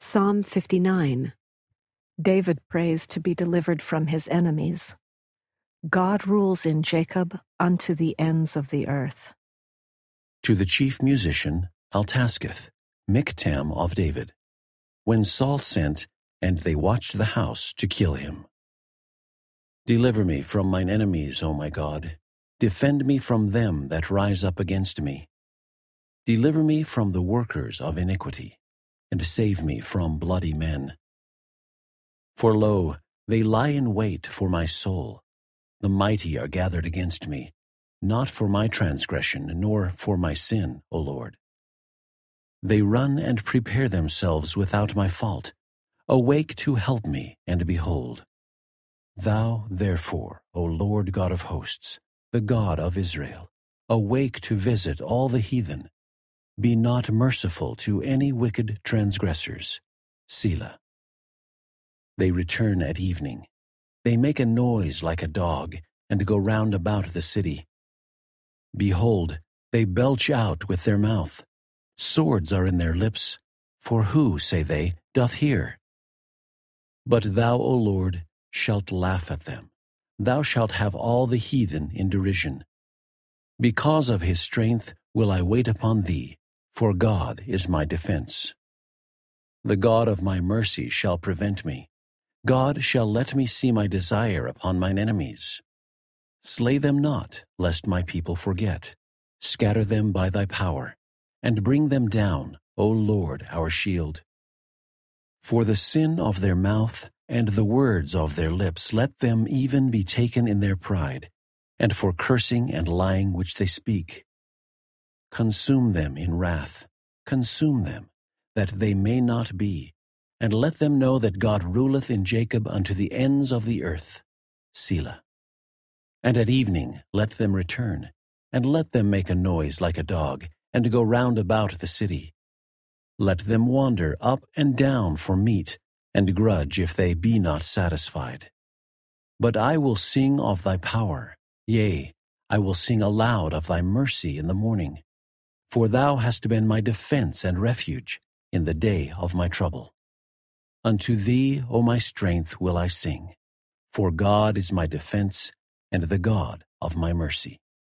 Psalm 59. David prays to be delivered from his enemies. God rules in Jacob unto the ends of the earth. To the chief musician, Altaschith, Miktam of David, when Saul sent, and they watched the house to kill him. Deliver me from mine enemies, O my God. Defend me from them that rise up against me. Deliver me from the workers of iniquity, and save me from bloody men. For lo, they lie in wait for my soul. The mighty are gathered against me, not for my transgression, nor for my sin, O Lord. They run and prepare themselves without my fault. Awake to help me, and behold. Thou, therefore, O Lord God of hosts, the God of Israel, awake to visit all the heathen. Be not merciful to any wicked transgressors. Selah. They return at evening. They make a noise like a dog, and go round about the city. Behold, they belch out with their mouth. Swords are in their lips. For who, say they, doth hear? But thou, O Lord, shalt laugh at them. Thou shalt have all the heathen in derision. Because of his strength will I wait upon thee, for God is my defense. The God of my mercy shall prevent me. God shall let me see my desire upon mine enemies. Slay them not, lest my people forget. Scatter them by thy power, and bring them down, O Lord, our shield. For the sin of their mouth and the words of their lips, let them even be taken in their pride, and for cursing and lying which they speak. Consume them in wrath, consume them, that they may not be, and let them know that God ruleth in Jacob unto the ends of the earth. Selah. And at evening let them return, and let them make a noise like a dog, and go round about the city. Let them wander up and down for meat, and grudge if they be not satisfied. But I will sing of thy power, yea, I will sing aloud of thy mercy in the morning. For thou hast been my defense and refuge in the day of my trouble. Unto thee, O my strength, will I sing, for God is my defense and the God of my mercy.